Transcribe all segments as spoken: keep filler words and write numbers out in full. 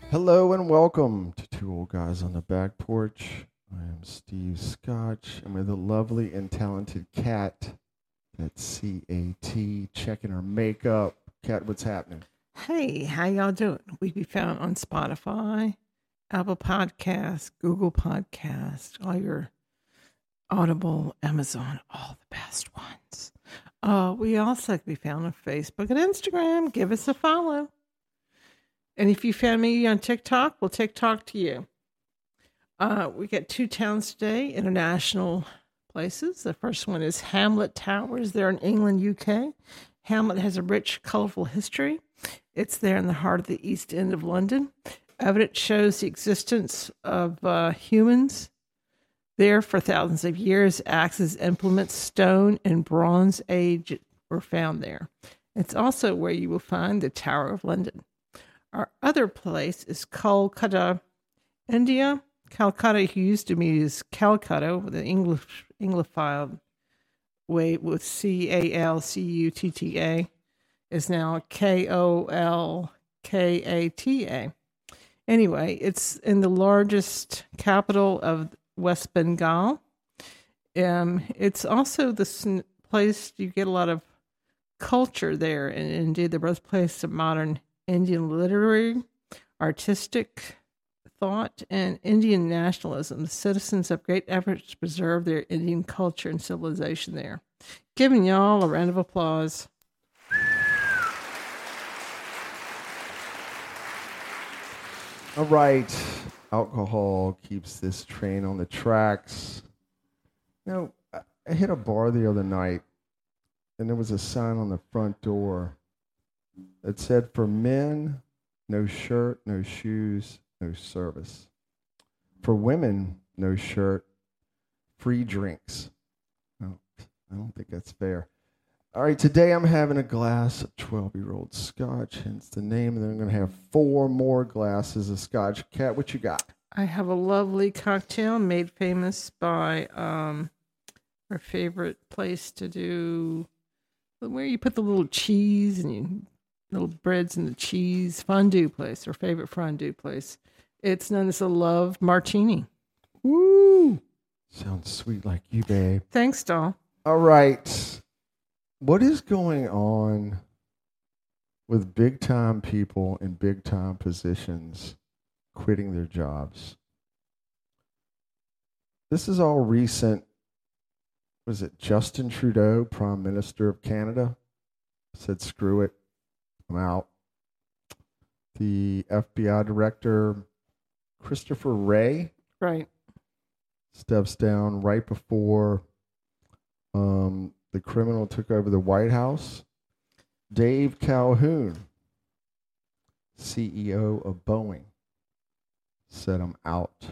Hello and welcome to Two Old Guys on the Back Porch. I am Steve Scotch, and with the lovely and talented Kat. That's C A T, checking her makeup. Kat, what's happening? Hey, how y'all doing? We be found on Spotify, Apple Podcasts, Google Podcasts, all your Audible, Amazon, all the best ones. Uh, we also can be found on Facebook and Instagram. Give us a follow. And if you found me on TikTok, we'll TikTok to you. Uh, we got two towns today, international places. The first one is Hamlet Towers. They're in England, U K. Hamlet has a rich, colorful history. It's there in the heart of the East End of London. Evidence shows the existence of uh, humans there for thousands of years. Axes, implements, stone, and Bronze Age were found there. It's also where you will find the Tower of London. Our other place is Calcutta, India. Calcutta used to be as Calcutta with an English Anglified way with C A L C U T T A is now K O L K A T A. Anyway, it's in the largest capital of West Bengal. Um, it's also the place you get a lot of culture there in India, the birthplace of modern Indian literary, artistic thought, and Indian nationalism. The citizens have great efforts to preserve their Indian culture and civilization there. Giving y'all a round of applause. All right. Alcohol keeps this train on the tracks. You know, I- I hit a bar the other night, and there was a sign on the front door that said, "For men, no shirt, no shoes, no service. For women, no shirt, free drinks." Oh, I don't think that's fair. All right, today I'm having a glass of twelve-year-old scotch, hence the name, and then I'm going to have four more glasses of scotch. Kat, what you got? I have a lovely cocktail made famous by um, our favorite place to do where you put the little cheese and you little breads and the cheese fondue place, our favorite fondue place. It's known as a Love Martini. Woo! Sounds sweet like you, babe. Thanks, doll. All right. What is going on with big time people in big time positions quitting their jobs? This is all recent. Was it Justin Trudeau, Prime Minister of Canada, said, "Screw it, I'm out." The F B I Director, Christopher Wray, Right. steps down right before um, the criminal took over the White House. Dave Calhoun, C E O of Boeing, said, "I'm out."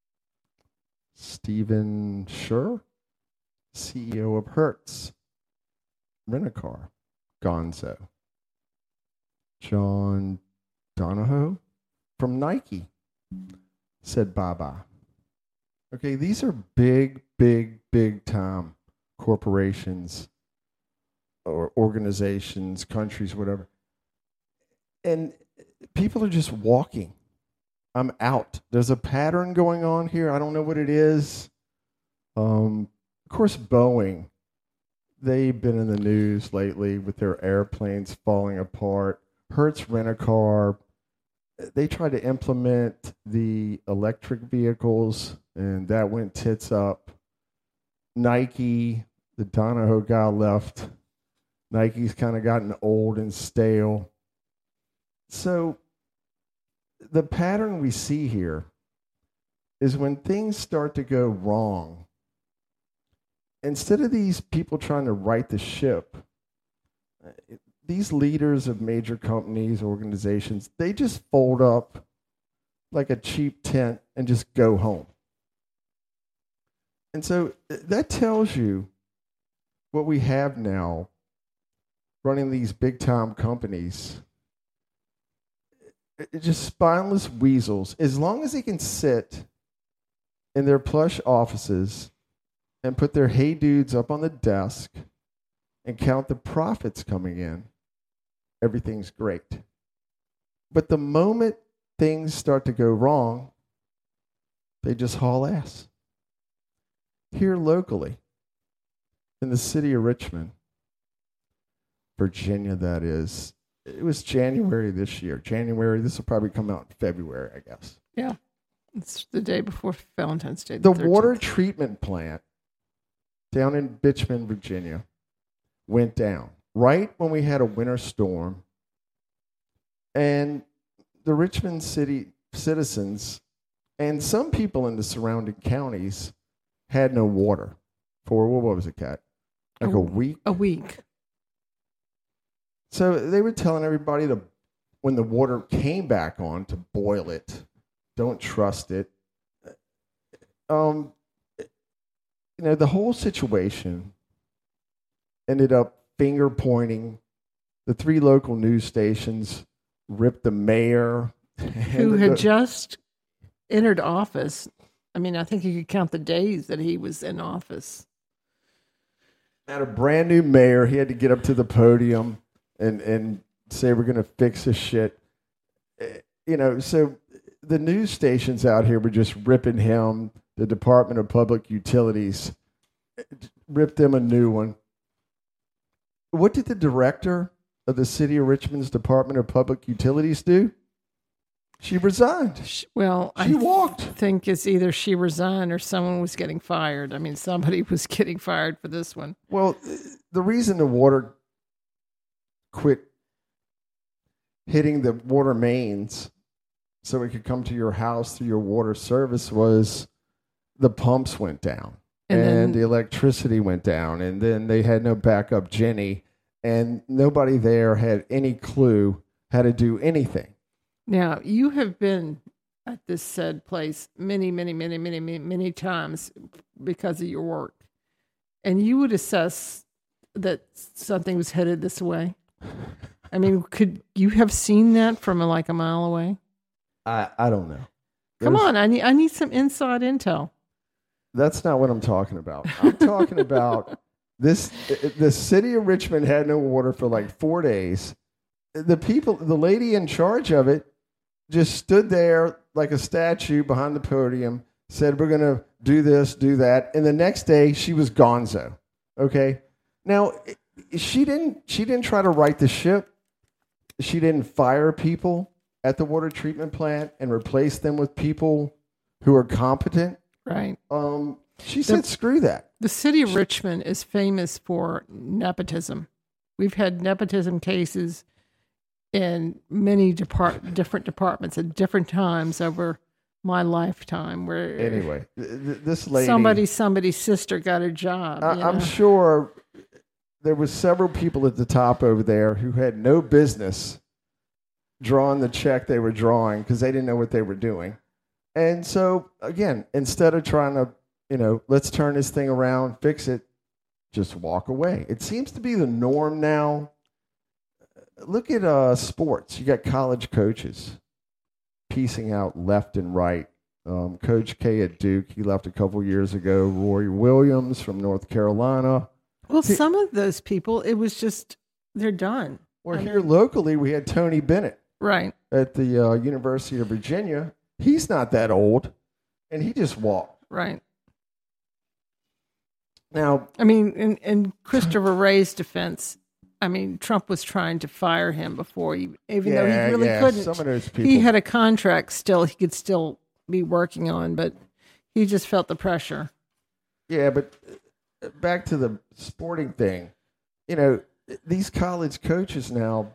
Stephen Schur, C E O of Hertz, Rent-A-Car, gonzo. John Donahoe from Nike said bye-bye. Okay, these are big, big, big time corporations or organizations, countries, whatever. And people are just walking. I'm out. There's a pattern going on here. I don't know what it is. Um, of course, Boeing, they've been in the news lately with their airplanes falling apart. Hertz Rent-A-Car, they tried to implement the electric vehicles, and that went tits up. Nike, the Donahoe guy left. Nike's kind of gotten old and stale. So the pattern we see here is when things start to go wrong, instead of these people trying to right the ship, these leaders of major companies, organizations, they just fold up like a cheap tent and just go home. And so that tells you what we have now running these big time companies. It's just spineless weasels. As long as they can sit in their plush offices and put their hey dudes up on the desk and count the profits coming in, everything's great. But the moment things start to go wrong, they just haul ass. Here locally, in the city of Richmond, Virginia, that is, it was January this year. January, this will probably come out in February, I guess. Yeah. It's the day before Valentine's Day. The, The water thirteenth. treatment plant down in Richmond, Virginia, went down right when we had a winter storm. And the Richmond city citizens and some people in the surrounding counties had no water for, what was it, Kat? Like a, A- week? A week. So they were telling everybody to, when the water came back on, to boil it. Don't trust it. Um, you know, the whole situation ended up finger pointing. The three local news stations ripped the mayor, Who and had the- just entered office. I mean, I think you could count the days that he was in office. had a brand new mayor. He had to get up to the podium and and say we're going to fix this shit. Eh, You know, so the news stations out here were just ripping him. The Department of Public Utilities eh, ripped them a new one. What did the director of the city of Richmond's Department of Public Utilities do? She resigned. Sh- Well, I She walked. think it's either she resigned or someone was getting fired. I mean, somebody was getting fired for this one. Well, the reason the water quit hitting the water mains so it could come to your house through your water service was the pumps went down And and, then- the electricity went down, and then they had no backup Jenny, and nobody there had any clue how to do anything. Now, you have been at this said place many, many, many, many, many, many times because of your work. And you would assess that something was headed this way. I mean, could you have seen that from like a mile away? I, I don't know. Come There's- on, I need I need some inside intel. That's not what I'm talking about. I'm talking about this. The city of Richmond had no water for like four days. The people, the lady in charge of it, just stood there like a statue behind the podium, said, we're going to do this, do that. And the next day she was gonzo. Okay. Now she didn't, she didn't try to right the ship. She didn't fire people at the water treatment plant and replace them with people who are competent. Right. Um, she said, screw that. The city of Richmond is famous for nepotism. We've had nepotism cases in many depart- different departments at different times over my lifetime where Anyway, th- th- this lady, somebody, somebody's sister got a job. I, you I'm know? sure there was several people at the top over there who had no business drawing the check they were drawing because they didn't know what they were doing. And so, again, instead of trying to, you know, let's turn this thing around, fix it, just walk away. It seems to be the norm now. Look at uh, sports. You got college coaches piecing out left and right. Um, Coach K at Duke, he left a couple years ago. Roy Williams from North Carolina. Well, some of those people, it was just, they're done. Or I here mean- locally, we had Tony Bennett Right. at the uh, University of Virginia. He's not that old, and he just walked. Right. Now, I mean, in, in Christopher Wray's defense, I mean, Trump was trying to fire him before, he, even though yeah, he really yeah, couldn't. some of those people. He had a contract still, he could still be working on, but he just felt the pressure. Yeah, but uh, back to the sporting thing. You know, these college coaches now,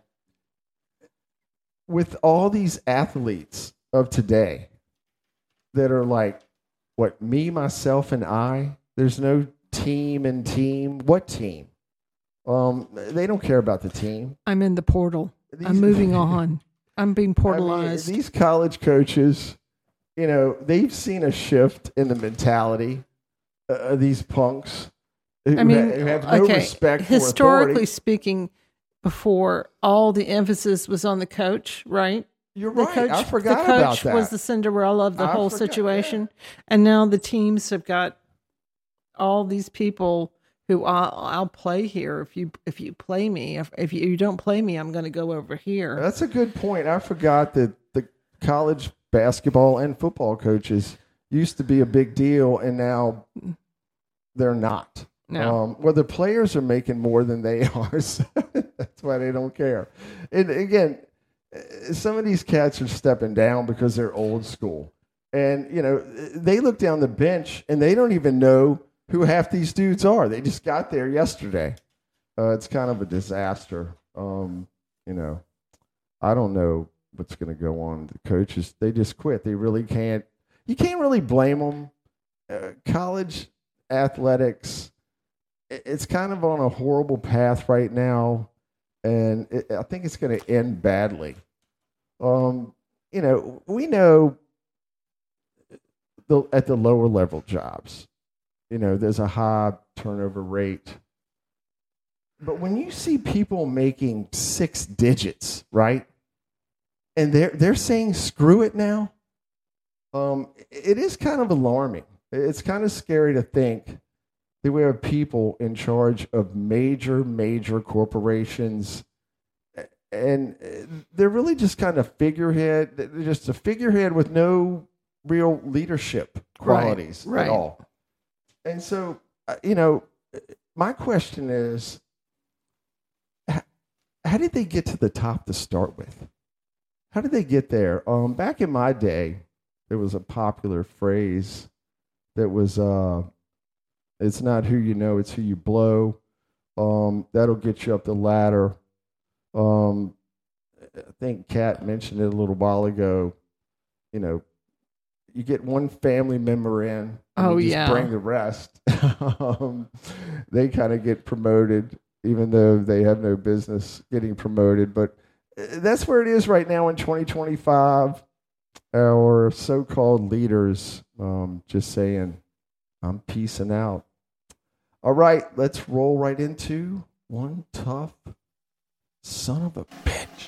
with all these athletes of today that are like, what, me, myself, and I? There's no team and team. What team? Um, they don't care about the team. I'm in the portal. These- I'm moving on. I'm being I mean, portalized. these college coaches, you know, they've seen a shift in the mentality uh, of these punks who, I mean, ha- who have no okay, respect for historically authority. speaking, before all the emphasis was on the coach, right? You're The right. coach, I forgot the about coach that. was the Cinderella of the I whole forgot, situation, and now the teams have got all these people who I'll, I'll play here if you if you play me. If if you don't play me, I'm going to go over here. That's a good point. I forgot that the college basketball and football coaches used to be a big deal, and now they're not. No. Um, well, the players are making more than they are, so that's why they don't care. And again, some of these cats are stepping down because they're old school. And, you know, they look down the bench, and they don't even know who half these dudes are. They just got there yesterday. Uh, it's kind of a disaster. Um, you know, I don't know what's going to go on. The coaches, they just quit. They really can't. You can't really blame them. Uh, college athletics, it's kind of on a horrible path right now, and it, I think it's going to end badly. Um, you know, we know the, at the lower level jobs, you know, there's a high turnover rate. But when you see people making six digits, right, and they're they're saying screw it now, um, it is kind of alarming. It's kind of scary to think that we have people in charge of major, major corporations, and they're really just kind of figurehead, they're just a figurehead with no real leadership qualities right, right. at all. And so, you know, my question is, how did they get to the top to start with? How did they get there? Um, back in my day, there was a popular phrase that was, uh, it's not who you know, it's who you blow. Um, that'll get you up the ladder. Um, I think Kat mentioned it a little while ago. You know, you get one family member in, and oh you just yeah, bring the rest. um, they kind of get promoted, even though they have no business getting promoted. But that's where it is right now in twenty twenty-five. Our so-called leaders um, just saying, I'm peacing out. All right, let's roll right into one tough son of a bitch.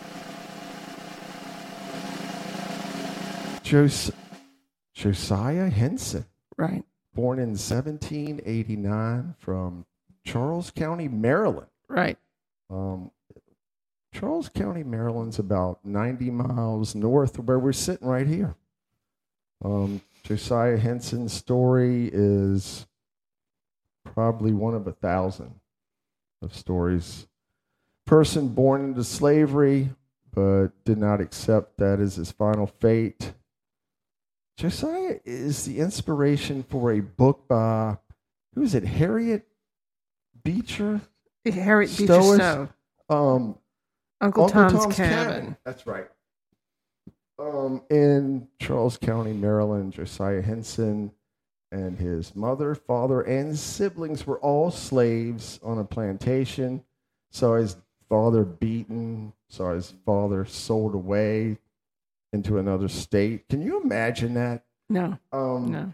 Jos- Josiah Henson. Right. Born in seventeen eighty-nine from Charles County, Maryland. Right. Um, Charles County, Maryland's about ninety miles north of where we're sitting right here. Um, Josiah Henson's story is probably one of a thousand of stories. Person born into slavery, but did not accept that as his final fate. Josiah is the inspiration for a book by, who is it, Harriet Beecher? Harriet Beecher Stowe? Stowe. Um, Uncle, Uncle Tom's, Tom's Cabin. Cabin. That's right. Um, in Charles County, Maryland, Josiah Henson and his mother, father, and siblings were all slaves on a plantation. Saw his father beaten, saw his father sold away into another state. Can you imagine that? No. Um, no.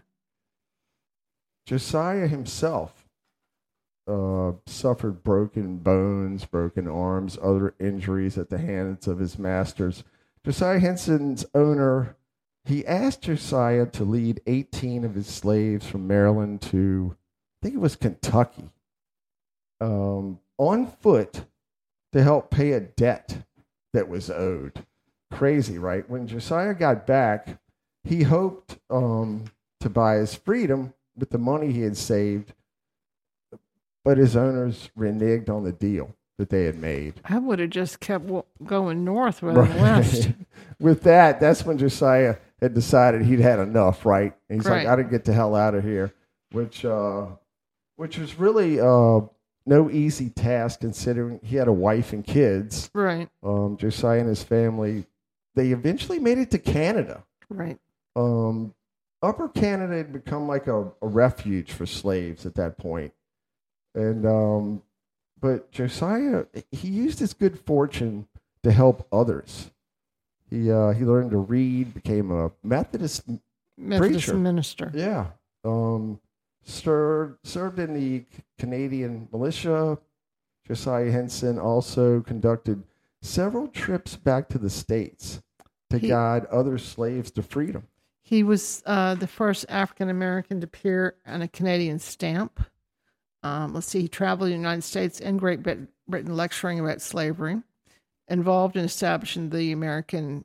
Josiah himself uh, suffered broken bones, broken arms, other injuries at the hands of his masters. Josiah Henson's owner, he asked Josiah to lead eighteen of his slaves from Maryland to, I think it was Kentucky, um, on foot to help pay a debt that was owed. Crazy, right? When Josiah got back, he hoped um, to buy his freedom with the money he had saved, but his owners reneged on the deal that they had made. I would have just kept going north rather than west. With that, that's when Josiah had decided he'd had enough, right? And he's right. like, I gotta get the hell out of here, which uh, which was really uh, no easy task considering he had a wife and kids. Right. Um, Josiah and his family, they eventually made it to Canada. Right. Um, Upper Canada had become like a, a refuge for slaves at that point. And um, but Josiah, he used his good fortune to help others. He uh, he learned to read, became a Methodist, Methodist preacher. minister. Yeah. Um, served served in the Canadian militia. Josiah Henson also conducted several trips back to the States to He- guide other slaves to freedom. He was uh, the first African American to appear on a Canadian stamp. Um, let's see, he traveled in the United States and Great Brit- Britain lecturing about slavery, involved in establishing the American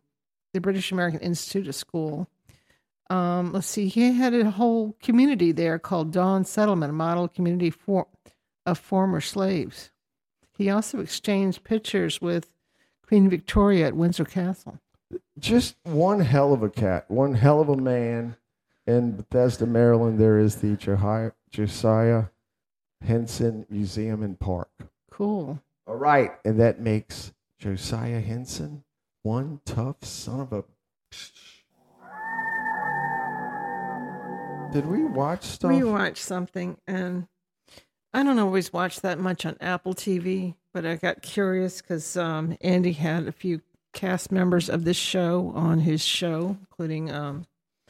the British American Institute of School. Um, let's see, he had a whole community there called Dawn Settlement, a model community for, of former slaves. He also exchanged pictures with Queen Victoria at Windsor Castle. Just one hell of a cat, one hell of a man. In Bethesda, Maryland, there is the Josiah, Josiah Henson Museum and Park. Cool. All right, and that makes Josiah Henson one tough son of a... Did we watch stuff? We watched something, and I don't always watch that much on Apple T V, but I got curious because um, Andy had a few cast members of this show on his show, including, um,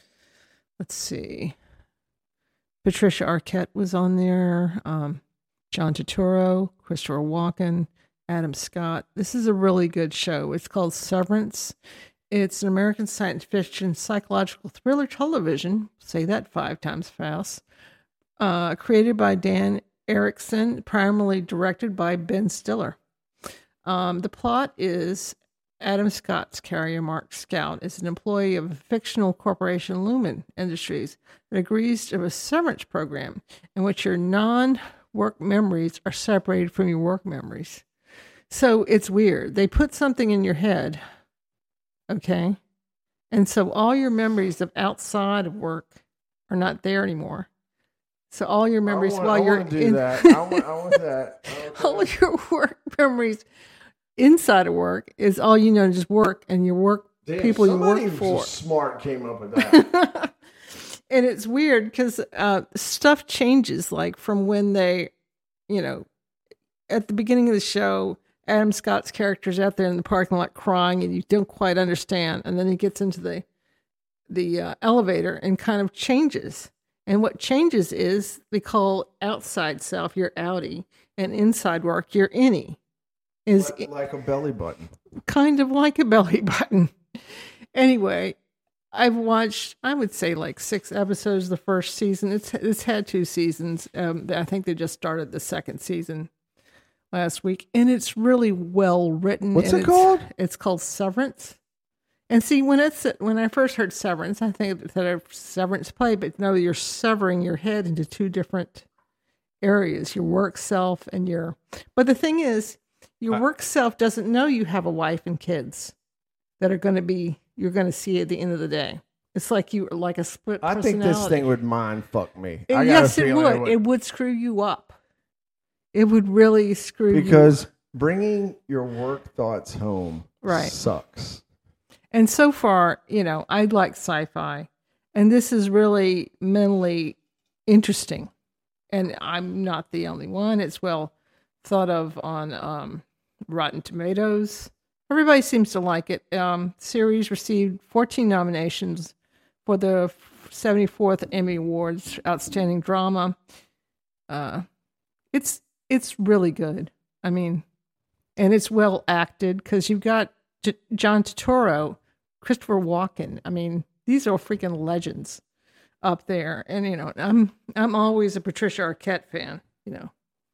let's see, Patricia Arquette was on there, um, John Turturro, Christopher Walken, Adam Scott. This is a really good show. It's called Severance. It's an American science fiction psychological thriller television, say that five times fast, uh, created by Dan Erickson, primarily directed by Ben Stiller. Um, the plot is Adam Scott's character, Mark Scout, is an employee of a fictional corporation, Lumen Industries, that agrees to a severance program in which your non-work memories are separated from your work memories. So it's weird. They put something in your head, okay? And so all your memories of outside of work are not there anymore. So all your memories I want, while I you're want to do in that. I want, I want that. I want all that. your work memories inside of work is all you know, just work and your work Damn, people you somebody work who's for. smart came up with that. And it's weird because uh, stuff changes, like from when they, you know, at the beginning of the show, Adam Scott's character's out there in the parking lot crying, and you don't quite understand. And then he gets into the the uh, elevator and kind of changes. And what changes is they call outside self your outie, and inside work your innie. Is like, like a belly button. Kind of like a belly button. Anyway, I've watched, I would say, like six episodes of the first season. It's it's had two seasons. Um, I think they just started the second season last week, and it's really well written. What's and it it's, called? It's called Severance. And see, when it's when I first heard Severance, I think that a severance play, but no, you're severing your head into two different areas: your work self and your. But the thing is, your I, work self doesn't know you have a wife and kids that are going to be you're going to see at the end of the day. It's like you like a split. I think this thing would mind fuck me. It, I got yes, a it feeling would. it would. It would screw you up. It would really screw you Because up. bringing your work thoughts home Right. sucks. And so far, you know, I like sci-fi, and this is really mentally interesting. And I'm not the only one. It's well thought of on um, Rotten Tomatoes. Everybody seems to like it. Um, series received fourteen nominations for the seventy-fourth Emmy Awards, Outstanding Drama. Uh, it's it's really good. I mean, and it's well acted because you've got J- John Turturro, Christopher Walken. I mean, these are freaking legends up there. And you know, I'm I'm always a Patricia Arquette fan. You know.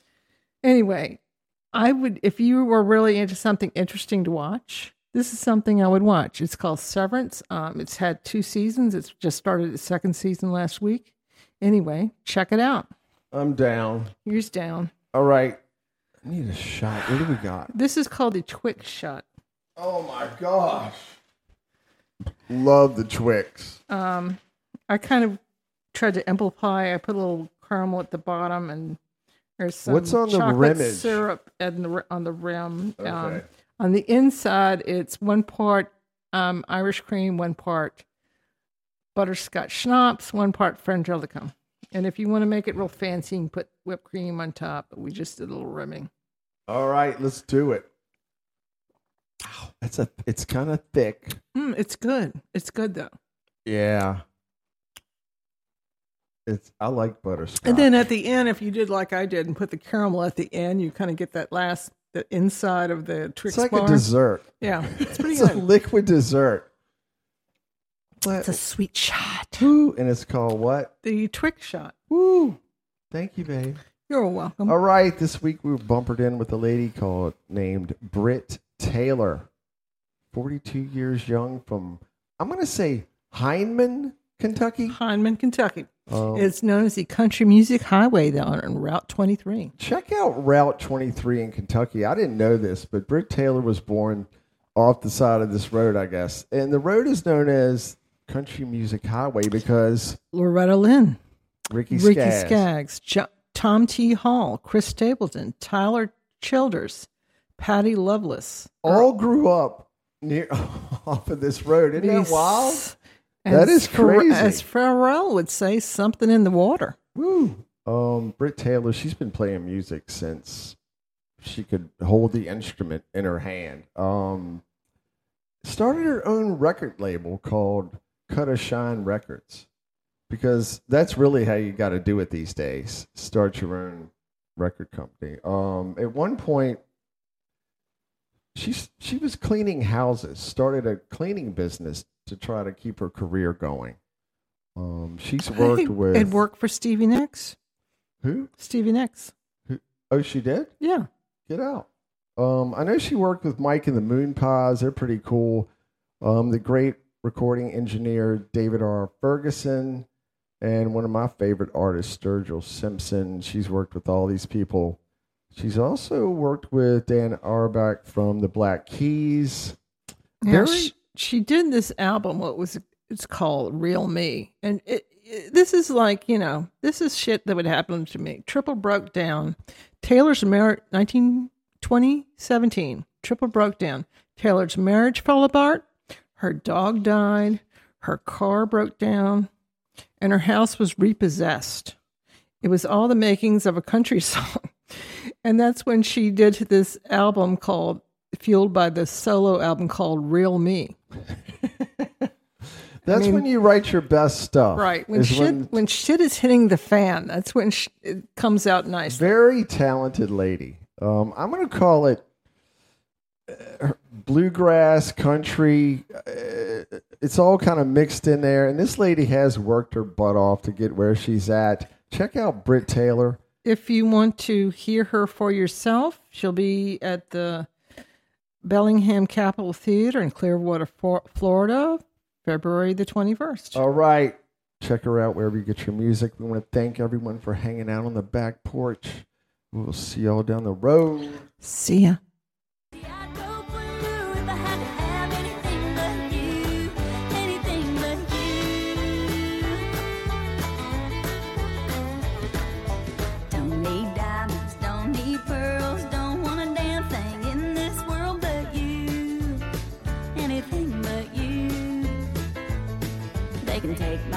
Anyway, I would if you were really into something interesting to watch. This is something I would watch. It's called Severance. Um, it's had two seasons. It's just started its second season last week. Anyway, check it out. I'm down. Here's down. All right. I need a shot. What do we got? This is called a Twix shot. Oh my gosh. Love the Twix. Um, I kind of tried to amplify. I put a little caramel at the bottom, and there's some What's on the chocolate rimmage? syrup at the, on the rim. Okay. Um, on the inside, it's one part um, Irish cream, one part butterscotch schnapps, one part frangelico. And if you want to make it real fancy, you can put whipped cream on top. But we just did a little rimming. All right, let's do it. Ow, it's a. It's kind of thick. Mm, it's good. It's good though. Yeah. It's. I like butterscotch. And then at the end, if you did like I did and put the caramel at the end, you kind of get that last, the inside of the Twix it's like bar. a dessert. Yeah, it's pretty It's good. a liquid dessert. It's a sweet shot. Woo, and it's called what? The Twix shot. Woo. Thank you, babe. You're welcome. All right, this week we were bumpered in with a lady called named Britt Taylor forty-two years young from, I'm going to say Hindman, Kentucky. Hindman, Kentucky. Um, It's known as the Country Music Highway there on Route twenty-three. Check out Route twenty-three in Kentucky. I didn't know this, but Britt Taylor was born off the side of this road, I guess. And the road is known as Country Music Highway because Loretta Lynn, Ricky, Ricky Skaggs. Skaggs, jo- Tom T. Hall, Chris Stapleton, Tyler Childers, Patty Loveless. all grew up near off of this road. Isn't that wild? As That is Pharrell- crazy. As Pharrell would say, something in the water. Woo. Um, Britt Taylor, she's been playing music since she could hold the instrument in her hand. Um, started her own record label called Cut a Shine Records because that's really how you got to do it these days. Start your own record company. Um, at one point, she's she was cleaning houses. Started a cleaning business to try to keep her career going. Um, she's worked It- with It worked for Stevie Nicks. who? Stevie Nicks. Oh, she did? Yeah. Get out. Um, I know she worked with Mike and the Moon Pies. They're pretty cool. Um, the great recording engineer David R. Ferguson, and one of my favorite artists, Sturgill Simpson. She's worked with all these people. She's also worked with Dan Auerbach from the Black Keys. Yeah, Very- she, she did this album. What was it? It's called Real Me, and it, it, this is like you know, this is shit that would happen to me. Triple broke down. Taylor's marriage, nineteen twenty seventeen. Triple broke down. Taylor's marriage fell apart. Her dog died. Her car broke down, and her house was repossessed. It was all the makings of a country song, and that's when she did this album called, fueled by the solo album called Real Me. That's mean- when you write your best stuff. Right. When is shit when- when shit is hitting the fan, that's when sh- it comes out nice. Very talented lady. Um, I'm going to call it uh, bluegrass, country. Uh, it's all kind of mixed in there. And this lady has worked her butt off to get where she's at. Check out Britt Taylor. If you want to hear her for yourself, she'll be at the Bellingham Capitol Theater in Clearwater, For- Florida, February the twenty-first. All right. Check her out wherever you get your music. We want to thank everyone for hanging out on the back porch. We'll see y'all down the road. See ya. I'd go blue if I had to have anything but you, anything but you. Don't need diamonds, don't need pearls, don't want a damn thing in this world but you, anything but you. They can take my